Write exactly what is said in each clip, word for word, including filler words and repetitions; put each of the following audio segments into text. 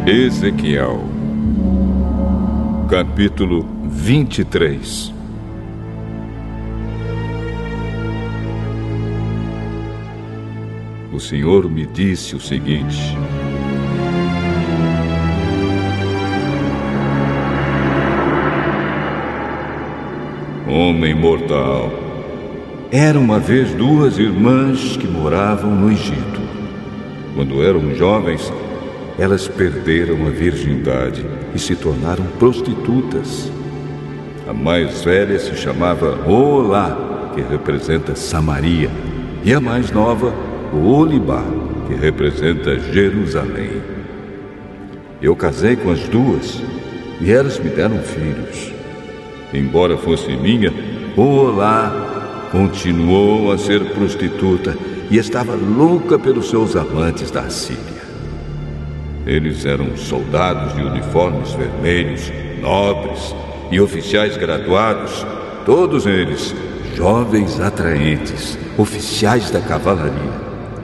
Ezequiel, capítulo vinte e três. O Senhor me disse o seguinte: homem mortal, era uma vez duas irmãs que moravam no Egito. Quando eram jovens, elas perderam a virgindade e se tornaram prostitutas. A mais velha se chamava Olá, que representa Samaria, e a mais nova, Olibá, que representa Jerusalém. Eu casei com as duas e elas me deram filhos. Embora fosse minha, Olá continuou a ser prostituta e estava louca pelos seus amantes da Síria. Eles eram soldados de uniformes vermelhos, nobres e oficiais graduados, todos eles jovens atraentes, oficiais da cavalaria.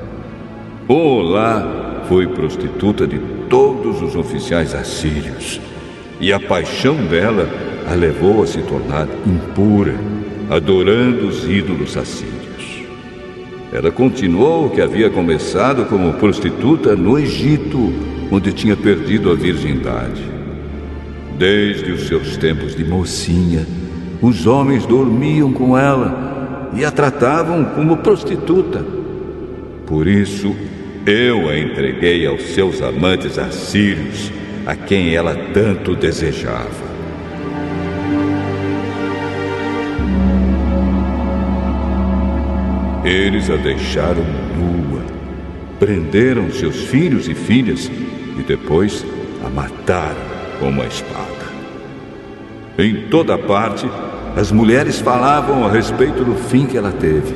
Olá foi prostituta de todos os oficiais assírios, e a paixão dela a levou a se tornar impura, adorando os ídolos assírios. Ela continuou o que havia começado como prostituta no Egito, onde tinha perdido a virgindade. Desde os seus tempos de mocinha, os homens dormiam com ela e a tratavam como prostituta. Por isso, eu a entreguei aos seus amantes assírios, a quem ela tanto desejava. Eles a deixaram nua, prenderam seus filhos e filhas e depois a mataram com uma espada. Em toda parte, as mulheres falavam a respeito do fim que ela teve.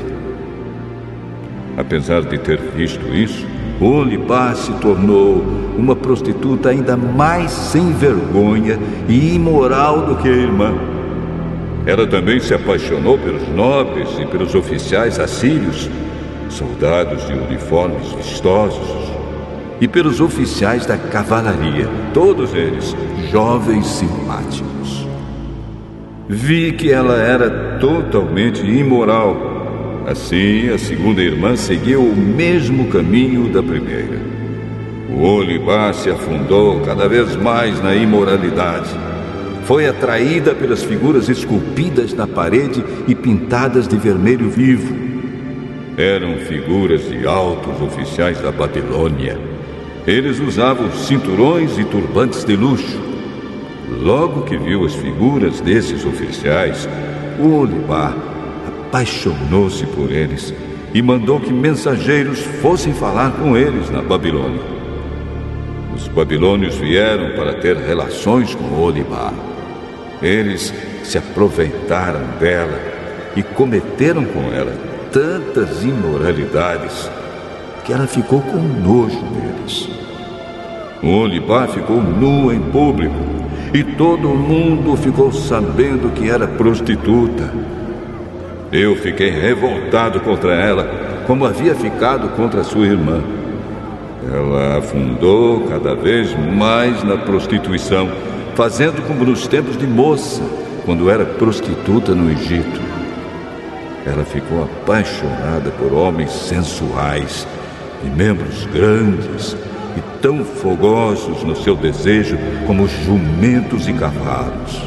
Apesar de ter visto isso, Olibá se tornou uma prostituta ainda mais sem vergonha e imoral do que a irmã. Ela também se apaixonou pelos nobres e pelos oficiais assírios, soldados de uniformes vistosos, e pelos oficiais da cavalaria, todos eles jovens simpáticos. Vi que ela era totalmente imoral. Assim, a segunda irmã seguiu o mesmo caminho da primeira. O Olibá se afundou cada vez mais na imoralidade. Foi atraída pelas figuras esculpidas na parede e pintadas de vermelho vivo. Eram figuras de altos oficiais da Babilônia. Eles usavam cinturões e turbantes de luxo. Logo que viu as figuras desses oficiais, o Olibá apaixonou-se por eles e mandou que mensageiros fossem falar com eles na Babilônia. Os babilônios vieram para ter relações com Olibá. Eles se aproveitaram dela e cometeram com ela tantas imoralidades que ela ficou com nojo deles. Olibá ficou nua em público e todo mundo ficou sabendo que era prostituta. Eu fiquei revoltado contra ela, como havia ficado contra sua irmã. Ela afundou cada vez mais na prostituição, fazendo como nos tempos de moça, quando era prostituta no Egito. Ela ficou apaixonada por homens sensuais e membros grandes e tão fogosos no seu desejo como jumentos e cavalos.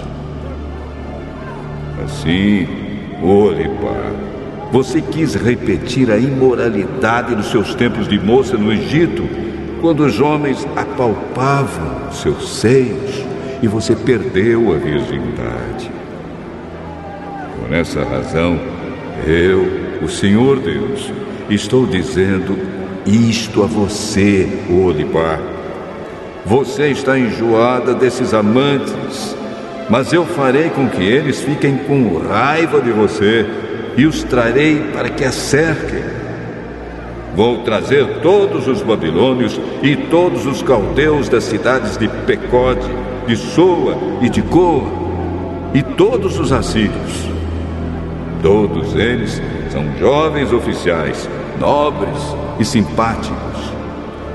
Assim, Olibá, você quis repetir a imoralidade dos seus tempos de moça no Egito, quando os homens apalpavam seus seios e você perdeu a virgindade. Por essa razão, eu, o Senhor Deus, estou dizendo isto a você, Olibá. Você está enjoada desses amantes, mas eu farei com que eles fiquem com raiva de você e os trarei para que a cerquem. Vou trazer todos os babilônios e todos os caldeus das cidades de Pecode, de Soa e de Goa, e todos os assírios. Todos eles são jovens oficiais, nobres e simpáticos.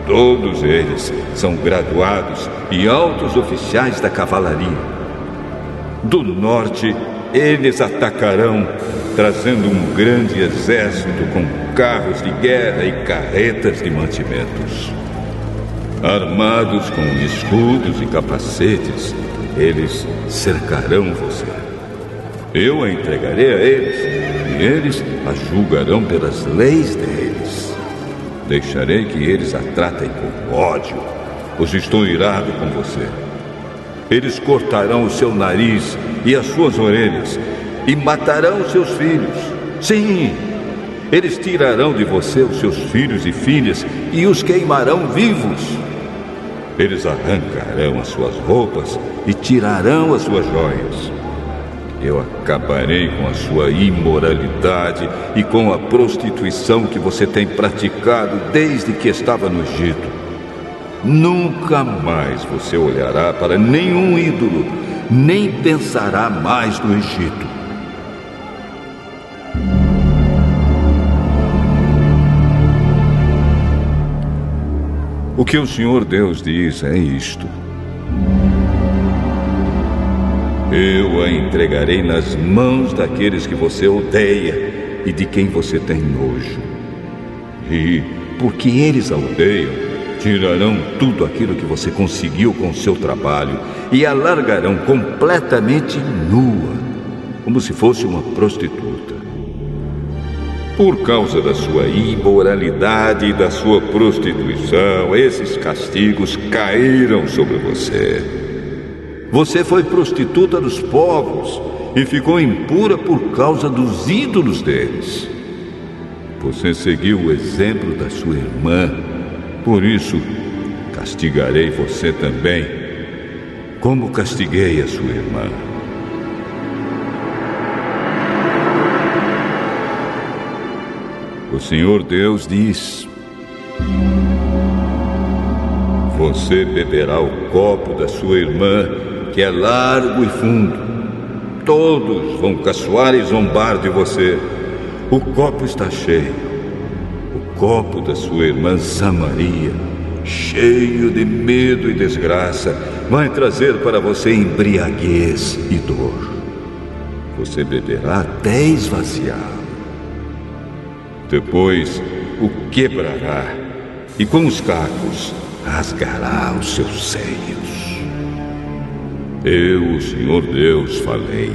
Todos eles são graduados e altos oficiais da cavalaria. Do norte, eles atacarão, trazendo um grande exército com carros de guerra e carretas de mantimentos. Armados com escudos e capacetes, eles cercarão você. Eu a entregarei a eles, e eles a julgarão pelas leis deles. Deixarei que eles a tratem com ódio, pois estou irado com você. Eles cortarão o seu nariz e as suas orelhas, e matarão os seus filhos. Sim, eles tirarão de você os seus filhos e filhas e os queimarão vivos. Eles arrancarão as suas roupas e tirarão as suas joias. Eu acabarei com a sua imoralidade e com a prostituição que você tem praticado desde que estava no Egito. Nunca mais você olhará para nenhum ídolo, nem pensará mais no Egito. O que o Senhor Deus diz é isto: eu a entregarei nas mãos daqueles que você odeia e de quem você tem nojo. E, porque eles a odeiam, tirarão tudo aquilo que você conseguiu com o seu trabalho e a largarão completamente nua, como se fosse uma prostituta. Por causa da sua imoralidade e da sua prostituição, esses castigos caíram sobre você. Você foi prostituta dos povos e ficou impura por causa dos ídolos deles. Você seguiu o exemplo da sua irmã, por isso castigarei você também, como castiguei a sua irmã. O Senhor Deus diz: você beberá o copo da sua irmã, que é largo e fundo. Todos vão caçoar e zombar de você. O copo está cheio. O copo da sua irmã Samaria, cheio de medo e desgraça, vai trazer para você embriaguez e dor. Você beberá até esvaziar. Depois o quebrará e com os cacos rasgará os seus seios. Eu, o Senhor Deus, falei.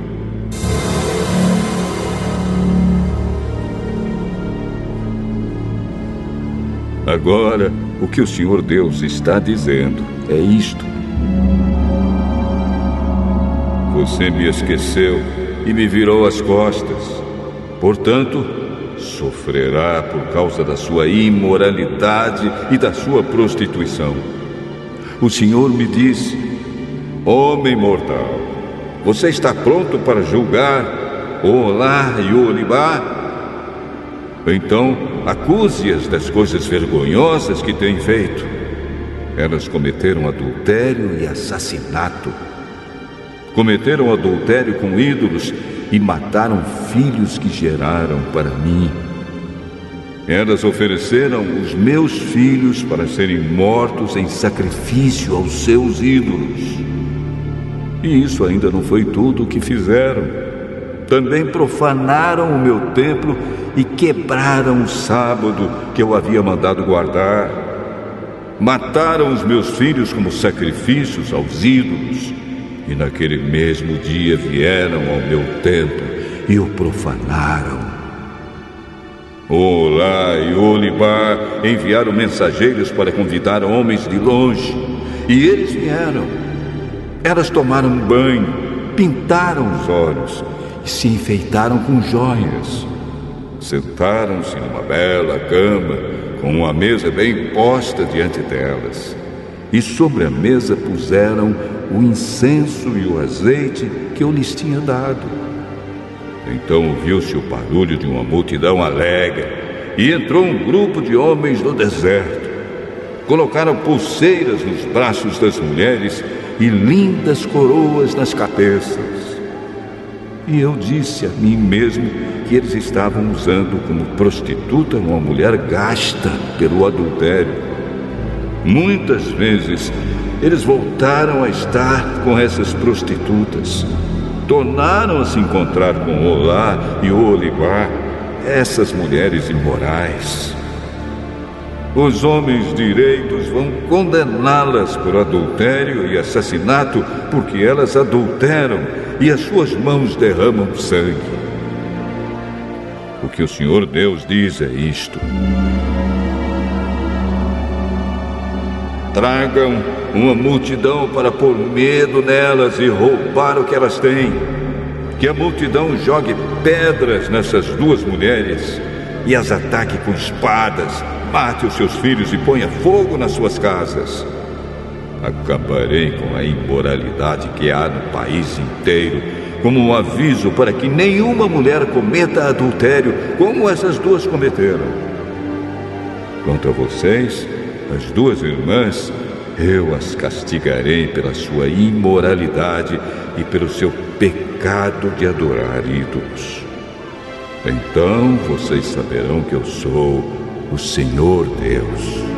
Agora, o que o Senhor Deus está dizendo é isto: você me esqueceu e me virou as costas. Portanto, sofrerá por causa da sua imoralidade e da sua prostituição. O Senhor me disse: homem mortal, você está pronto para julgar Oholá e Oholibá? Então, acuse-as das coisas vergonhosas que têm feito. Elas cometeram adultério e assassinato. Cometeram adultério com ídolos e mataram filhos que geraram para mim. Elas ofereceram os meus filhos para serem mortos em sacrifício aos seus ídolos. E isso ainda não foi tudo o que fizeram. Também profanaram o meu templo e quebraram o sábado que eu havia mandado guardar. Mataram os meus filhos como sacrifícios aos ídolos. E naquele mesmo dia vieram ao meu templo e o profanaram. Oholá e Oholibá enviaram mensageiros para convidar homens de longe, e eles vieram. Elas tomaram banho, pintaram os olhos e se enfeitaram com joias. Sentaram-se numa bela cama, com uma mesa bem posta diante delas. E sobre a mesa puseram o incenso e o azeite que eu lhes tinha dado. Então ouviu-se o barulho de uma multidão alegre, e entrou um grupo de homens no deserto. Colocaram pulseiras nos braços das mulheres e lindas coroas nas cabeças. E eu disse a mim mesmo que eles estavam usando como prostituta uma mulher gasta pelo adultério. Muitas vezes eles voltaram a estar com essas prostitutas. Tornaram a se encontrar com Olá e Olibá, essas mulheres imorais. Os homens direitos vão condená-las por adultério e assassinato, porque elas adulteram e as suas mãos derramam sangue. O que o Senhor Deus diz é isto: tragam uma multidão para pôr medo nelas e roubar o que elas têm. Que a multidão jogue pedras nessas duas mulheres e as ataque com espadas, mate os seus filhos e ponha fogo nas suas casas. Acabarei com a imoralidade que há no país inteiro, como um aviso para que nenhuma mulher cometa adultério como essas duas cometeram. Quanto a vocês, as duas irmãs, eu as castigarei pela sua imoralidade e pelo seu pecado de adorar ídolos. Então vocês saberão que eu sou o Senhor Deus.